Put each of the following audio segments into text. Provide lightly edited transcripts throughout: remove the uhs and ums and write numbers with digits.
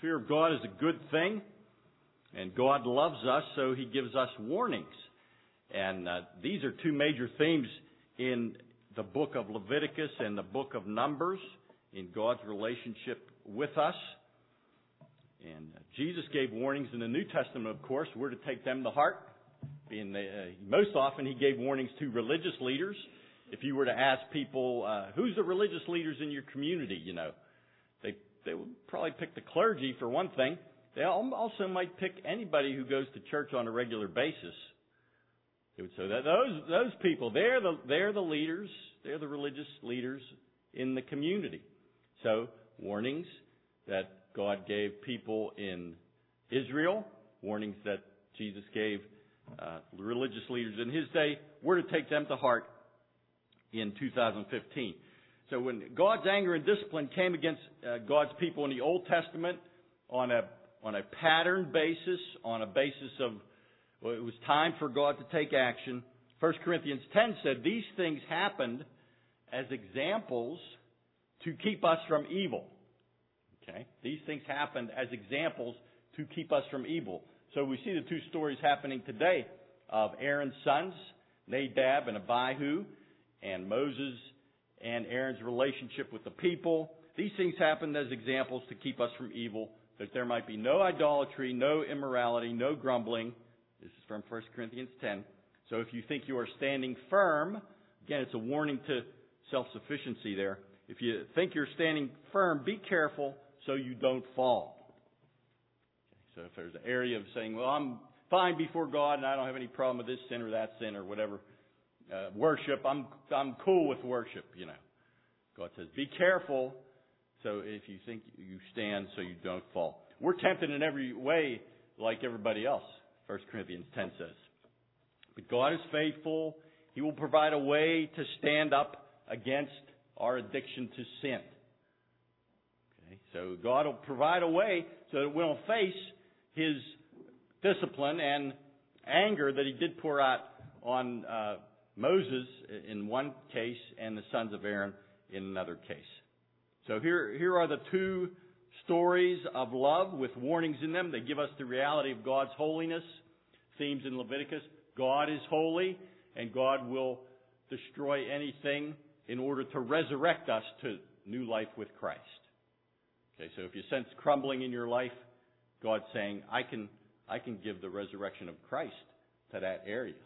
fear of God is a good thing, and God loves us, so He gives us warnings. And these are two major themes in the book of Leviticus and the book of Numbers in God's relationship with us. And Jesus gave warnings in the New Testament, of course. We're to take them to heart. Most often He gave warnings to religious leaders. If you were to ask people, who's the religious leaders in your community, they would probably pick the clergy for one thing. They also might pick anybody who goes to church on a regular basis. They would say that those people, they're the leaders, they're the religious leaders in the community. So, warnings that God gave people in Israel, warnings that Jesus gave religious leaders in His day, we're to take them to heart in 2015. So when God's anger and discipline came against God's people in the Old Testament on a pattern basis, on a basis of, well, it was time for God to take action. 1 Corinthians 10 said these things happened as examples to keep us from evil. Okay? These things happened as examples to keep us from evil. So we see the two stories happening today of Aaron's sons, Nadab and Abihu, and Moses and Aaron's relationship with the people. These things happened as examples to keep us from evil, that there might be no idolatry, no immorality, no grumbling. This is from 1 Corinthians 10. So if you think you are standing firm, again, it's a warning to self-sufficiency there. If you think you're standing firm, be careful so you don't fall. Okay, so if there's an area of saying, well, I'm fine before God and I don't have any problem with this sin or that sin or whatever, worship, I'm cool with worship, God says, be careful so if you think you stand so you don't fall. We're tempted in every way like everybody else, 1 Corinthians 10 says. But God is faithful. He will provide a way to stand up against our addiction to sin. Okay, so God will provide a way so that we don't face His discipline and anger that He did pour out on Moses in one case and the sons of Aaron in another case. So here are the two stories of love with warnings in them. They give us the reality of God's holiness. Themes in Leviticus. God is holy and God will destroy anything in order to resurrect us to new life with Christ. Okay, so if you sense crumbling in your life, God's saying, I can give the resurrection of Christ to that area.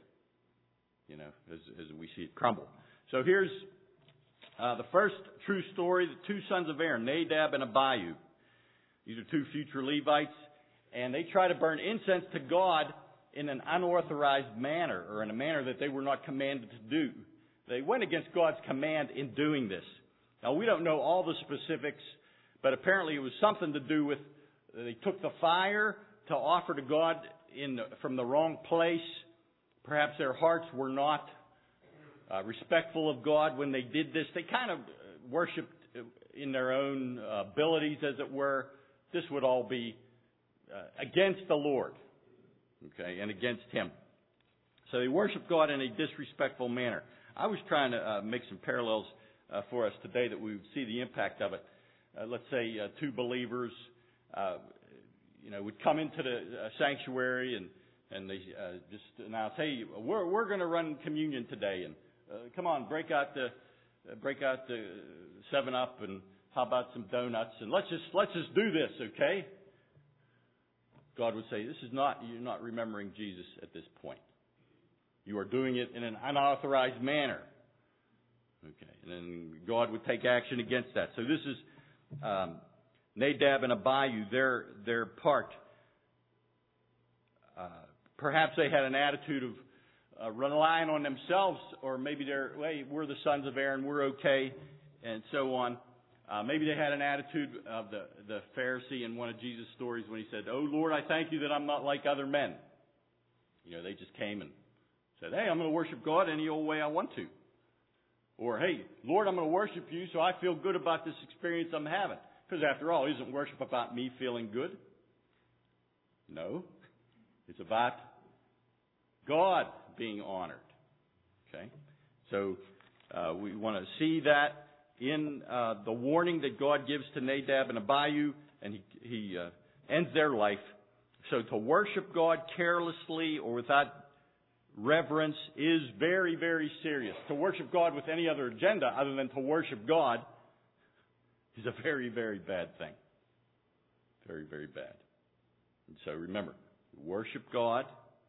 As we see it crumble. So here's the first true story, the two sons of Aaron, Nadab and Abihu. These are two future Levites, and they try to burn incense to God in an unauthorized manner, or in a manner that they were not commanded to do. They went against God's command in doing this. Now, we don't know all the specifics, but apparently it was something to do with they took the fire to offer to God from the wrong place. Perhaps their hearts were not respectful of God when they did this. They kind of worshipped in their own abilities, as it were. This would all be against the Lord, okay, and against Him. So they worshiped God in a disrespectful manner. I was trying to make some parallels for us today that we would see the impact of it. Let's say two believers, would come into the sanctuary and they just announce, "Hey, we're going to run communion today, and come on, break out the 7-Up, and how about some donuts, and let's just do this, okay?" God would say, you're not remembering Jesus at this point. You are doing it in an unauthorized manner. Okay, and then God would take action against that. So this is Nadab and Abihu, their part. Perhaps they had an attitude of relying on themselves, or maybe we're the sons of Aaron, we're okay, and so on. Maybe they had an attitude of the Pharisee in one of Jesus' stories when he said, "Oh Lord, I thank you that I'm not like other men." They just came and said, "Hey, I'm going to worship God any old way I want to." Or, "Hey, Lord, I'm going to worship you so I feel good about this experience I'm having." Because after all, isn't worship about me feeling good? No. It's about God being honored. Okay? So we want to see that in the warning that God gives to Nadab and Abihu, and he ends their life. So to worship God carelessly or without reverence is very, very serious. To worship God with any other agenda other than to worship God is a very, very bad thing. Very, very bad. And so remember, worship God,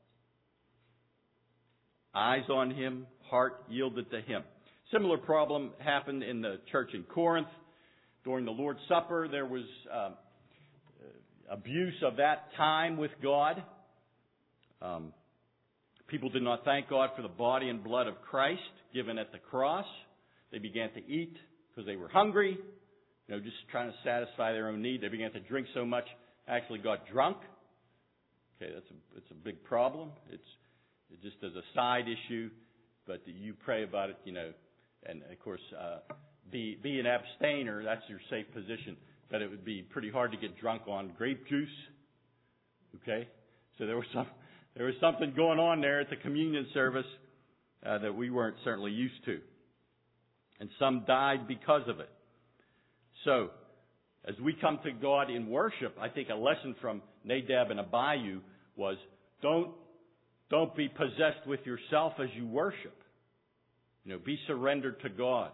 eyes on Him, heart yielded to Him. Similar problem happened in the church in Corinth. During the Lord's Supper, there was abuse of that time with God. People did not thank God for the body and blood of Christ given at the cross. They began to eat because they were hungry, just trying to satisfy their own need. They began to drink so much, actually got drunk. Okay, it's a big problem. It's just as a side issue, but you pray about it, and of course, be an abstainer. That's your safe position. But it would be pretty hard to get drunk on grape juice. Okay, so there was something going on there at the communion service that we weren't certainly used to, and some died because of it. So, as we come to God in worship, I think a lesson from Nadab and Abihu was don't be possessed with yourself as you worship. Be surrendered to God.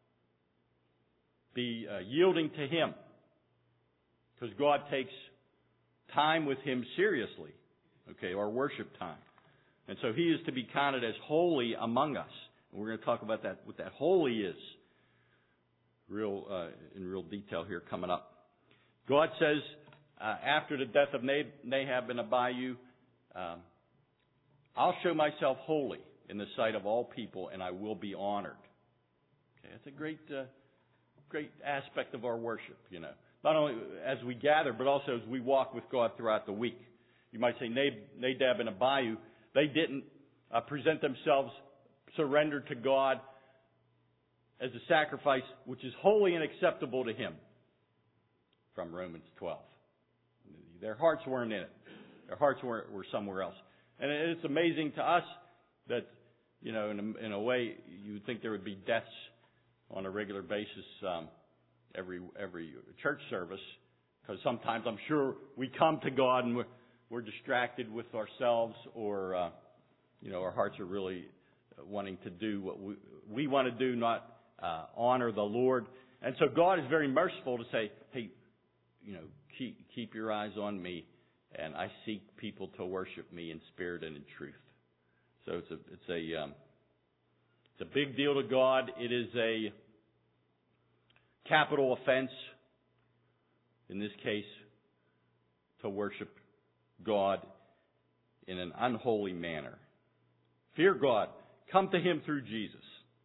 Be yielding to Him. Because God takes time with Him seriously. Okay, our worship time. And so He is to be counted as holy among us. And we're going to talk about that, what that holy is. In real detail here coming up. God says, after the death of Nadab and Abihu, I'll show myself holy in the sight of all people, and I will be honored. Okay, that's a great aspect of our worship, Not only as we gather, but also as we walk with God throughout the week. You might say Nadab and Abihu, they didn't present themselves surrendered to God as a sacrifice which is holy and acceptable to Him. From Romans 12. Their hearts weren't in it. Their hearts were somewhere else. And it's amazing to us that, in a way, you would think there would be deaths on a regular basis every church service, because sometimes I'm sure we come to God and we're distracted with ourselves, or our hearts are really wanting to do what we want to do, not honor the Lord. And so God is very merciful to say, hey, keep your eyes on me, and I seek people to worship me in spirit and in truth. So it's a big deal to God. It is a capital offense, in this case, to worship God in an unholy manner. Fear God. Come to Him through Jesus.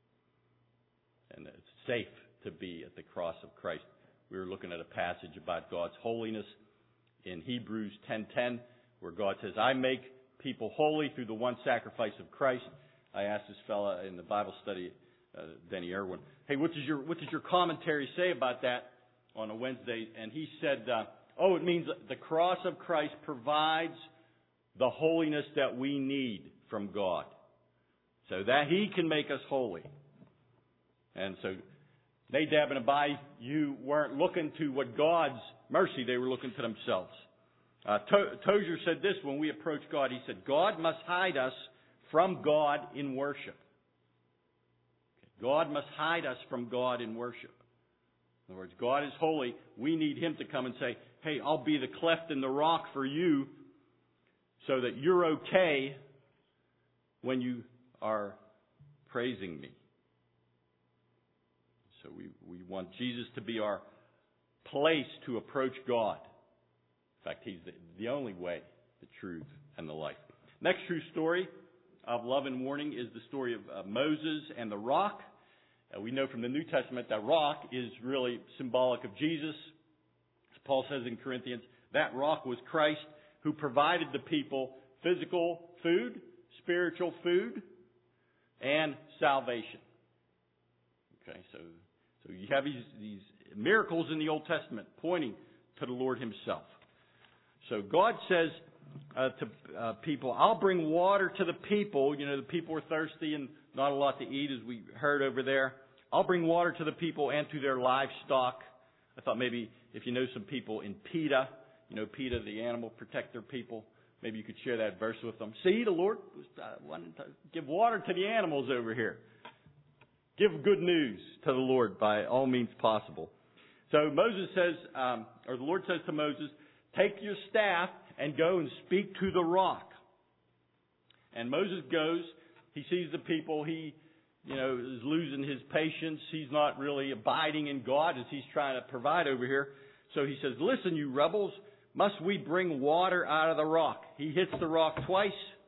And it's safe to be at the cross of Christ. We were looking at a passage about God's holiness in Hebrews 10:10, where God says, I make people holy through the one sacrifice of Christ. I asked this fella in the Bible study, Denny Irwin, hey, what does your commentary say about that on a Wednesday? And he said, it means the cross of Christ provides the holiness that we need from God, so that He can make us holy. And so Nadab and Abihu, you weren't looking to what God's mercy, they were looking to themselves. Tozer said this when we approach God. He said, God must hide us from God in worship. God must hide us from God in worship. In other words, God is holy. We need Him to come and say, hey, I'll be the cleft in the rock for you so that you're okay when you are praising me. So we want Jesus to be our place to approach God. In fact, He's the only way, the truth, and the life. Next true story of love and warning is the story of Moses and the rock. We know from the New Testament that rock is really symbolic of Jesus. As Paul says in Corinthians, that rock was Christ, who provided the people physical food, spiritual food, and salvation. Okay, so you have these miracles in the Old Testament pointing to the Lord Himself. So God says to people, I'll bring water to the people. The people are thirsty and not a lot to eat, as we heard over there. I'll bring water to the people and to their livestock. I thought maybe if you know some people in PETA, PETA, the animal protector people. Maybe you could share that verse with them. See, the Lord wanted to give water to the animals over here. Give good news to the Lord by all means possible. So Moses says, or the Lord says to Moses, take your staff and go and speak to the rock. And Moses goes. He sees the people. He, is losing his patience. He's not really abiding in God as he's trying to provide over here. So he says, listen, you rebels, must we bring water out of the rock? He hits the rock twice.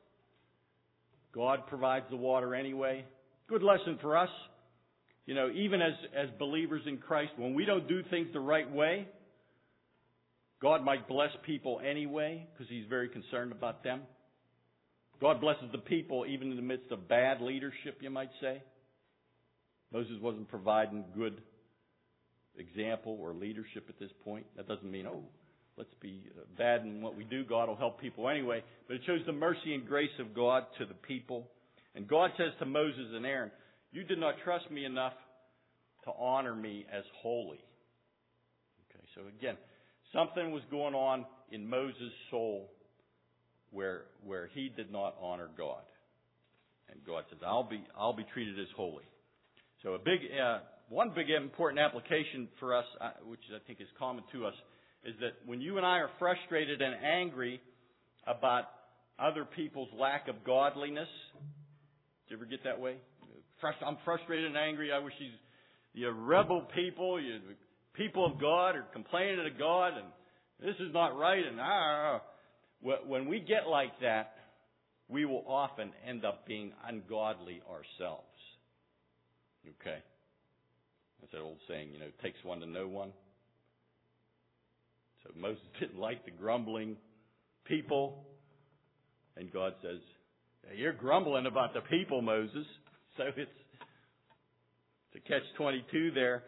God provides the water anyway. Good lesson for us. Even as believers in Christ, when we don't do things the right way, God might bless people anyway because He's very concerned about them. God blesses the people even in the midst of bad leadership, you might say. Moses wasn't providing good example or leadership at this point. That doesn't mean, let's be bad in what we do. God will help people anyway. But it shows the mercy and grace of God to the people. And God says to Moses and Aaron, you did not trust me enough to honor me as holy. Okay, so again, something was going on in Moses' soul where he did not honor God. And God says, I'll be treated as holy. So one big important application for us, which I think is common to us, is that when you and I are frustrated and angry about other people's lack of godliness, do you ever get that way? I'm frustrated and angry. I wish you rebel people, you people of God are complaining to God, and this is not right, and When we get like that, we will often end up being ungodly ourselves. Okay? That's that old saying, it takes one to know one. So Moses didn't like the grumbling people. And God says, you're grumbling about the people, Moses. So it's a catch-22 there.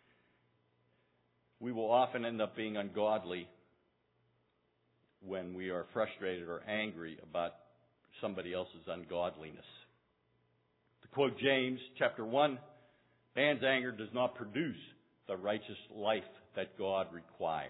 We will often end up being ungodly when we are frustrated or angry about somebody else's ungodliness. To quote James chapter 1, man's anger does not produce the righteous life that God requires.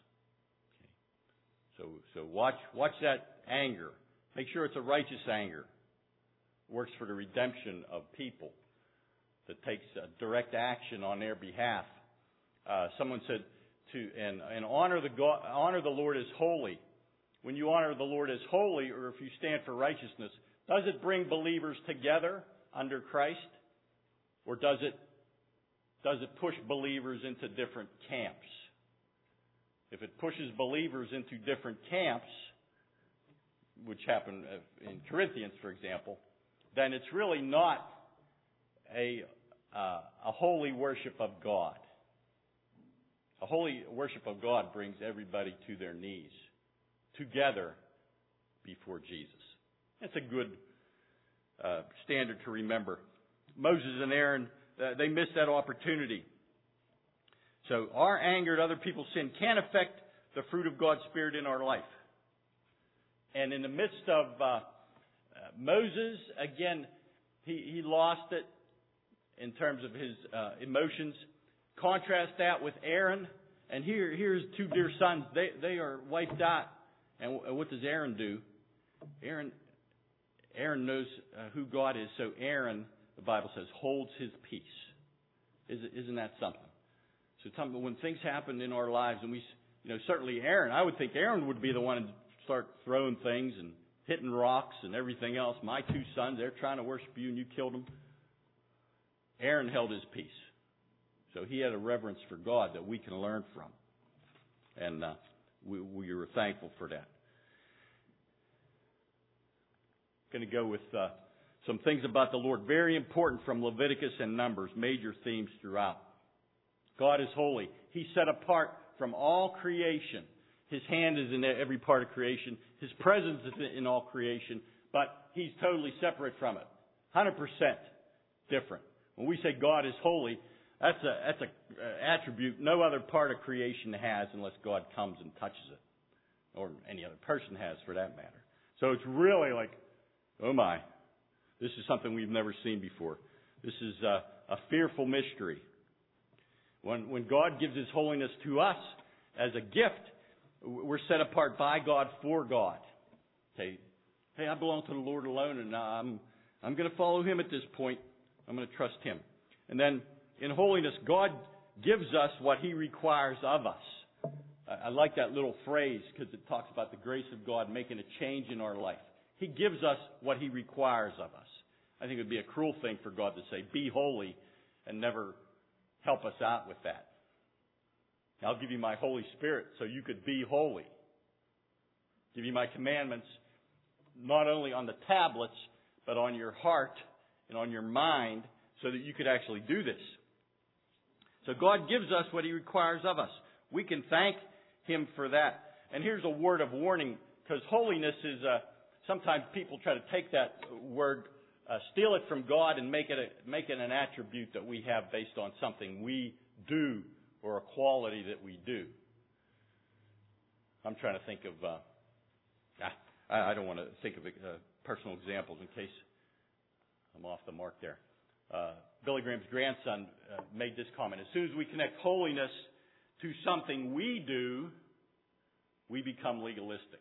Okay. So watch that anger. Make sure it's a righteous anger. Works for the redemption of people. That takes direct action on their behalf. Someone said and honor the Lord as holy. When you honor the Lord as holy, or if you stand for righteousness, does it bring believers together under Christ? Or does it push believers into different camps? If it pushes believers into different camps, which happened in Corinthians, for example, then it's really not a holy worship of God. A holy worship of God brings everybody to their knees together before Jesus. That's a good standard to remember. Moses and Aaron, they missed that opportunity. So our anger at other people's sin can affect the fruit of God's Spirit in our life. And in the midst of Moses, again, he lost it in terms of his emotions. Contrast that with Aaron. And here's two dear sons. They are wiped out. And what does Aaron do? Aaron knows who God is. So Aaron, the Bible says, holds his peace. Isn't that something? So when things happen in our lives, and we, certainly Aaron, I would think Aaron would be the one to start throwing things and hitting rocks and everything else. My two sons, they're trying to worship you and you killed them. Aaron held his peace. So he had a reverence for God that we can learn from. And we were thankful for that. Going to go with some things about the Lord. Very important from Leviticus and Numbers. Major themes throughout. God is holy. He's set apart from all creation. His hand is in every part of creation. His presence is in all creation. But He's totally separate from it. 100% different. When we say God is holy, that's an attribute no other part of creation has unless God comes and touches it. Or any other person has, for that matter. So it's really like, oh my, this is something we've never seen before. This is a fearful mystery. When God gives His holiness to us as a gift, We're set apart by God for God. Okay. Hey, I belong to the Lord alone, and I'm going to follow Him at this point. I'm going to trust Him. And then in holiness, God gives us what He requires of us. I like that little phrase because it talks about the grace of God making a change in our life. He gives us what He requires of us. I think it would be a cruel thing for God to say, be holy, and never help us out with that. I'll give you my Holy Spirit so you could be holy. Give you my commandments not only on the tablets, but on your heart and on your mind so that you could actually do this. So God gives us what He requires of us. We can thank Him for that. And here's a word of warning, because holiness is, sometimes people try to take that word, steal it from God and make it an attribute that we have based on something we do or a quality that we do. I'm trying to think of, I don't want to think of personal examples in case I'm off the mark there. Billy Graham's grandson made this comment. As soon as we connect holiness to something we do, we become legalistic.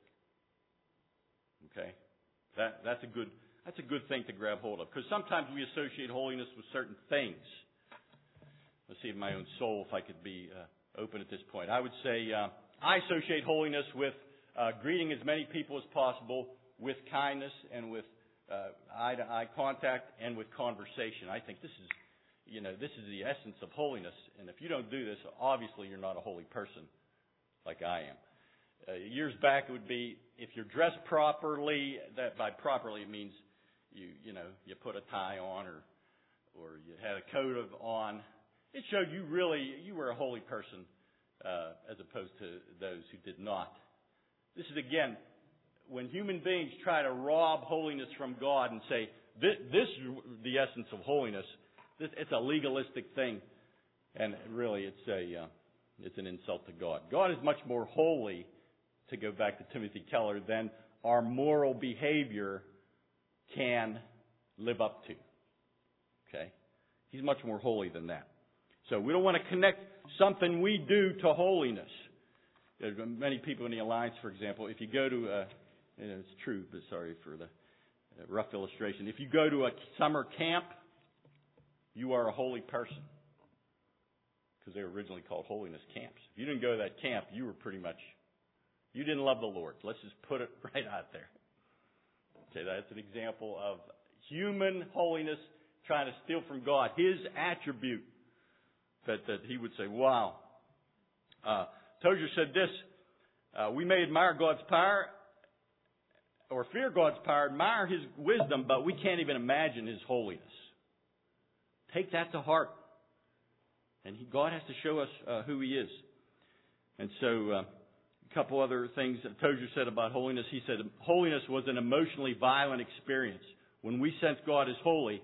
Okay? That's a good thing to grab hold of. Because sometimes we associate holiness with certain things. Let's see, in my own soul, if I could be open at this point. I would say I associate holiness with greeting as many people as possible, with kindness and with eye-to-eye contact and with conversation. I think this is the essence of holiness. And if you don't do this, obviously you're not a holy person like I am. Years back, it would be if you're dressed properly. That by properly it means you put a tie on or you had a coat on. It showed you were a holy person as opposed to those who did not. This is again when human beings try to rob holiness from God and say this is the essence of holiness. It's a legalistic thing, and really it's an insult to God. God is much more holy, to go back to Timothy Keller, than our moral behavior can live up to. Okay? He's much more holy than that. So we don't want to connect something we do to holiness. There's many people in the Alliance, for example, if you go to it's true, but sorry for the rough illustration. If you go to a summer camp, you are a holy person. Because they were originally called holiness camps. If you didn't go to that camp, you were pretty much, you didn't love the Lord. Let's just put it right out there. Okay, that's an example of human holiness trying to steal from God His attribute that He would say, wow. Tozer said this, we may admire God's power or fear God's power, admire His wisdom, but we can't even imagine His holiness. Take that to heart. And God has to show us who He is. And so a couple other things that Tozer said about holiness. He said holiness was an emotionally violent experience. When we sense God is holy,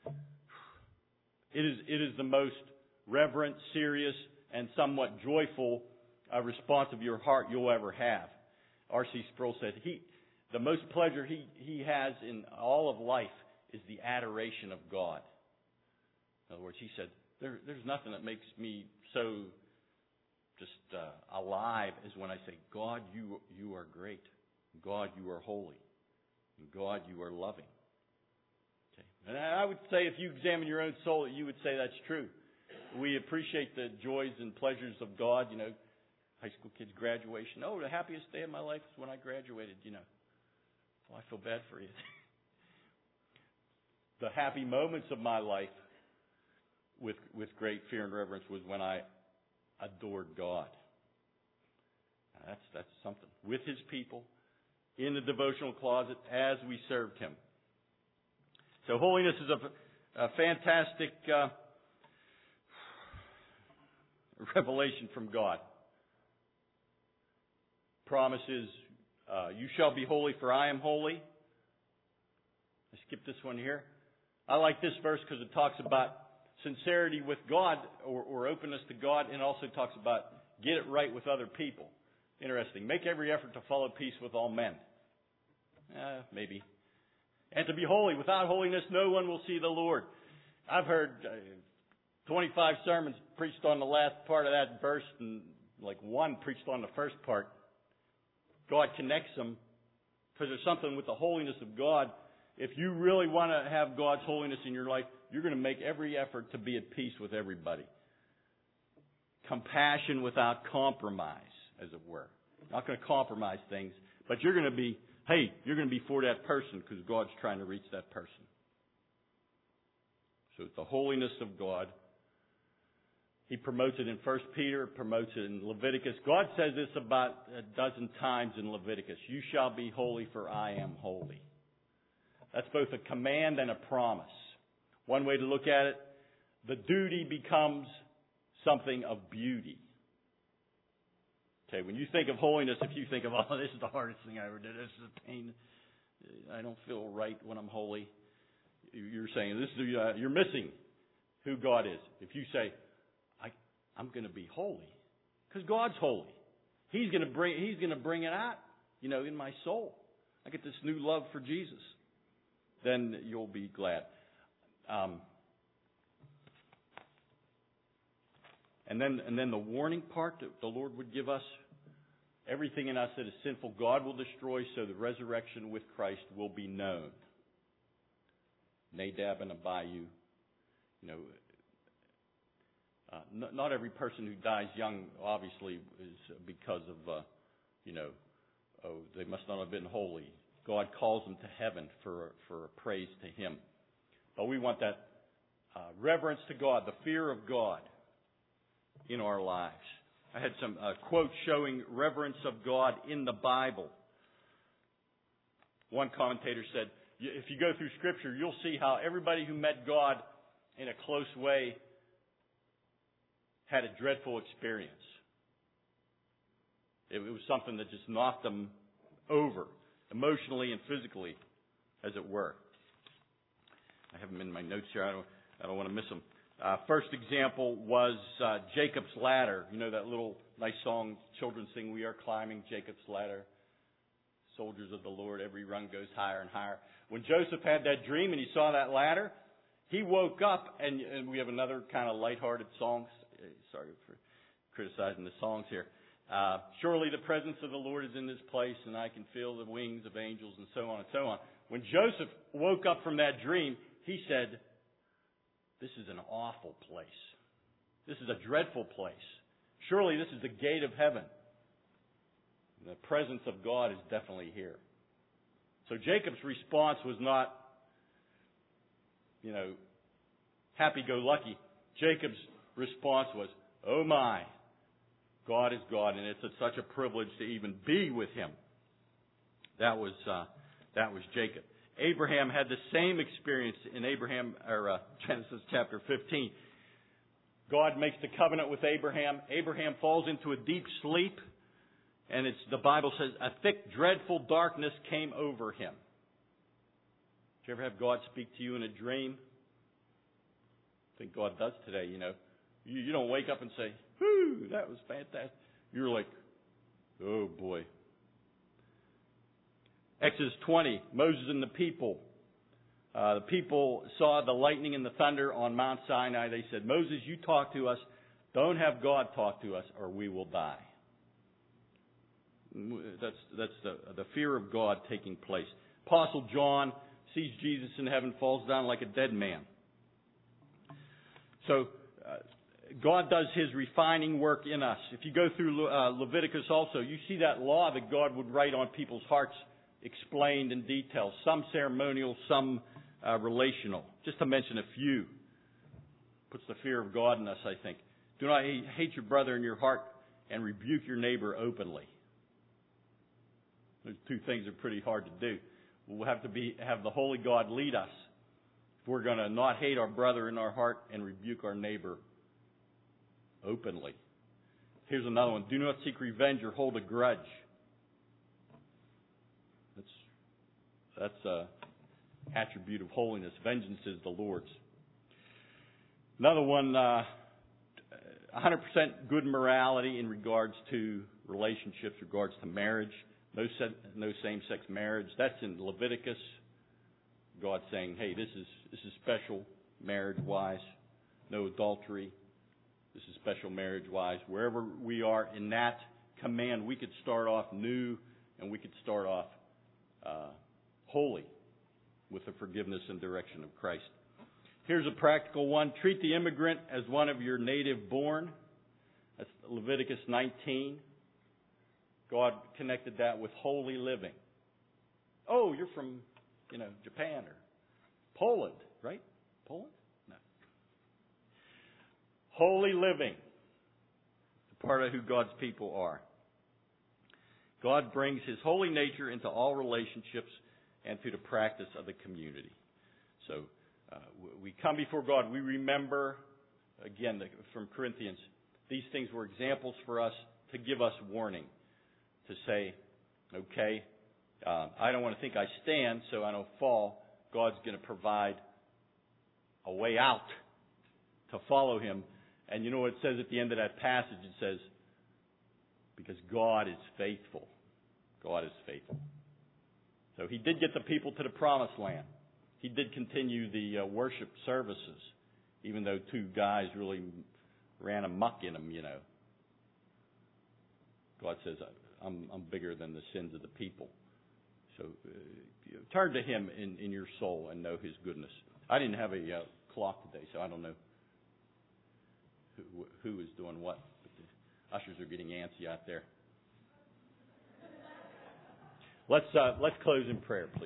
it is the most reverent, serious, and somewhat joyful response of your heart you'll ever have. R.C. Sproul said the most pleasure he has in all of life is the adoration of God. In other words, he said, there's nothing that makes me so just alive as when I say, God, you are great. God, you are holy. And God, you are loving. Okay. And I would say if you examine your own soul, you would say that's true. We appreciate the joys and pleasures of God. High school kids' graduation. Oh, the happiest day of my life is when I graduated, Oh, I feel bad for you. The happy moments of my life with great fear and reverence was when I adored God. Now, that's something. With His people, in the devotional closet, as we served Him. So holiness is a fantastic revelation from God. Promises, you shall be holy, for I am holy. I skipped this one here. I like this verse because it talks about sincerity with God or openness to God, and also talks about get it right with other people. Interesting. Make every effort to follow peace with all men. Maybe. And to be holy. Without holiness, no one will see the Lord. I've heard 25 sermons preached on the last part of that verse, and like one preached on the first part. God connects them because there's something with the holiness of God. If you really want to have God's holiness in your life, you're going to make every effort to be at peace with everybody. Compassion without compromise, as it were. Not going to compromise things, but you're going to be for that person because God's trying to reach that person. So it's the holiness of God. He promotes it in 1 Peter, promotes it in Leviticus. God says this about a dozen times in Leviticus. You shall be holy, for I am holy. That's both a command and a promise. One way to look at it, the duty becomes something of beauty. Okay, when you think of holiness, if you think of, oh, this is the hardest thing I ever did, this is a pain, I don't feel right when I'm holy, you're saying you're missing who God is. If you say, I'm going to be holy, because God's holy, He's going to bring it out, in my soul. I get this new love for Jesus. Then you'll be glad. And then the warning part that the Lord would give us, everything in us that is sinful, God will destroy, so the resurrection with Christ will be known. Nadab and Abihu, not every person who dies young, obviously, is because of, they must not have been holy. God calls them to heaven for praise to Him. But we want that reverence to God, the fear of God in our lives. I had some quotes showing reverence of God in the Bible. One commentator said, if you go through Scripture, you'll see how everybody who met God in a close way had a dreadful experience. It was something that just knocked them over, emotionally and physically, as it were. I have them in my notes here. I don't want to miss them. First example was Jacob's Ladder. You know that little nice song children sing, we are climbing Jacob's ladder. Soldiers of the Lord, every rung goes higher and higher. When Joseph had that dream and he saw that ladder, he woke up, and we have another kind of lighthearted song. Sorry for criticizing the songs here. Surely the presence of the Lord is in this place, and I can feel the wings of angels, and so on and so on. When Joseph woke up from that dream, he said, this is an awful place. This is a dreadful place. Surely this is the gate of heaven. And the presence of God is definitely here. So Jacob's response was not, happy-go-lucky. Jacob's response was, oh my, God is God, and it's such a privilege to even be with Him. That was Jacob. Abraham had the same experience in Genesis chapter 15. God makes the covenant with Abraham. Abraham falls into a deep sleep, and the Bible says a thick, dreadful darkness came over him. Did you ever have God speak to you in a dream? I think God does today, You don't wake up and say, whoo, that was fantastic. You're like, oh boy. Exodus 20, Moses and the people. The people saw the lightning and the thunder on Mount Sinai. They said, Moses, you talk to us. Don't have God talk to us or we will die. That's the fear of God taking place. Apostle John sees Jesus in heaven, falls down like a dead man. So, God does His refining work in us. If you go through Leviticus also, you see that law that God would write on people's hearts explained in detail. Some ceremonial, some relational. Just to mention a few. Puts the fear of God in us, I think. Do not hate your brother in your heart and rebuke your neighbor openly. Those two things are pretty hard to do. We'll have to have the Holy God lead us. If we're going to not hate our brother in our heart and rebuke our neighbor openly. Here's another one. Do not seek revenge or hold a grudge. That's an attribute of holiness. Vengeance is the Lord's. Another one, 100% good morality in regards to relationships, regards to marriage. No same-sex marriage. That's in Leviticus. God saying, hey, this is special marriage-wise. No adultery. This is special marriage-wise. Wherever we are in that command, we could start off new and we could start off holy with the forgiveness and direction of Christ. Here's a practical one. Treat the immigrant as one of your native born. That's Leviticus 19. God connected that with holy living. Oh, you're from, Japan or Poland, right? Poland? No. Holy living. Part of who God's people are. God brings His holy nature into all relationships and to the practice of the community. So we come before God. We remember, again, from Corinthians, these things were examples for us to give us warning. To say, okay, I don't want to think I stand, so I don't fall. God's going to provide a way out to follow Him. And you know what it says at the end of that passage? It says, because God is faithful. God is faithful. So He did get the people to the promised land. He did continue the worship services, even though two guys really ran amok in them, God says, I'm bigger than the sins of the people. So turn to Him in your soul and know His goodness. I didn't have a clock today, so I don't know who is doing what. But the ushers are getting antsy out there. Let's close in prayer, please.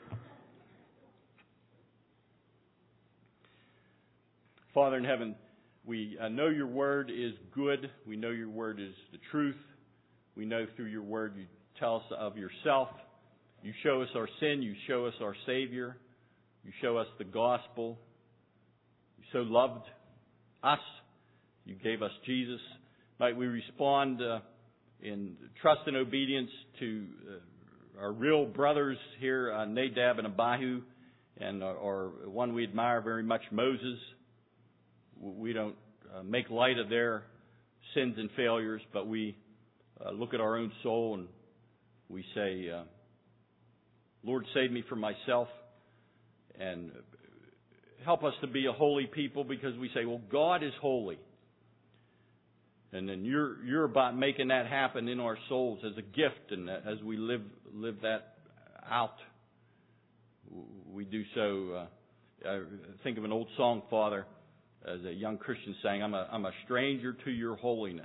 Father in heaven, we know your word is good. We know your word is the truth. We know through your word you tell us of yourself. You show us our sin. You show us our Savior. You show us the gospel. You so loved us. You gave us Jesus. Might we respond in trust and obedience to our real brothers here, Nadab and Abihu, and or one we admire very much, Moses. We don't make light of their sins and failures, but we look at our own soul and we say, Lord, save me from myself, and help us to be a holy people, because we say, well, God is holy. And then you're about making that happen in our souls as a gift, and as we live that out, we do so. I think of an old song, Father, as a young Christian saying, I'm a stranger to your holiness.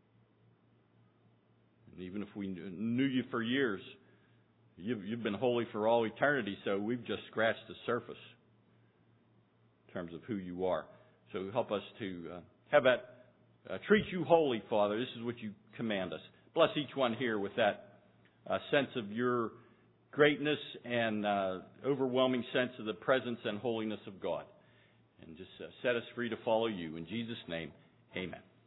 And even if we knew you for years, you've been holy for all eternity, so we've just scratched the surface in terms of who you are. So help us to have that, treat you holy, Father. This is what you command us. Bless each one here with that sense of your greatness and overwhelming sense of the presence and holiness of God. And just set us free to follow you. In Jesus' name, amen.